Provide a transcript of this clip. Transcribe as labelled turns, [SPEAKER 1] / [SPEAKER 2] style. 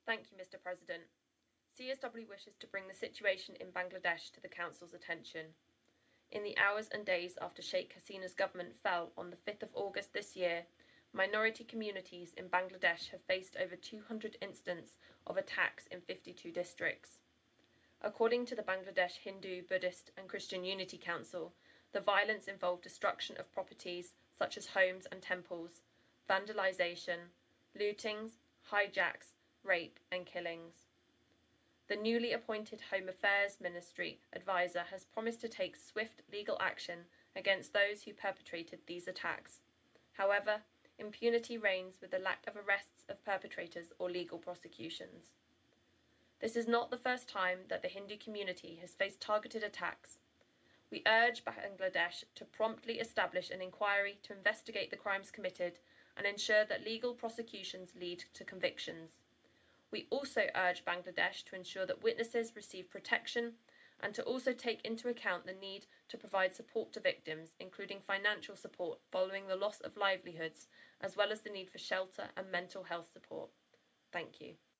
[SPEAKER 1] Thank you, Mr. President. CSW wishes to bring the situation in Bangladesh to the Council's attention. In the hours and days after Sheikh Hasina's government fell on the 5th of August this year, minority communities in Bangladesh have faced over 200 incidents of attacks in 52 districts. According to the Bangladesh Hindu, Buddhist, and Christian Unity Council, the violence involved destruction of properties such as homes and temples, vandalization, lootings, hijacks, rape, and killings. The newly appointed Home Affairs Ministry advisor has promised to take swift legal action against those who perpetrated these attacks. However, impunity reigns with the lack of arrests of perpetrators or legal prosecutions. This is not the first time that the Hindu community has faced targeted attacks. We urge Bangladesh to promptly establish an inquiry to investigate the crimes committed and ensure that legal prosecutions lead to convictions. We also urge Bangladesh to ensure that witnesses receive protection and to also take into account the need to provide support to victims, including financial support following the loss of livelihoods, as well as the need for shelter and mental health support. Thank you.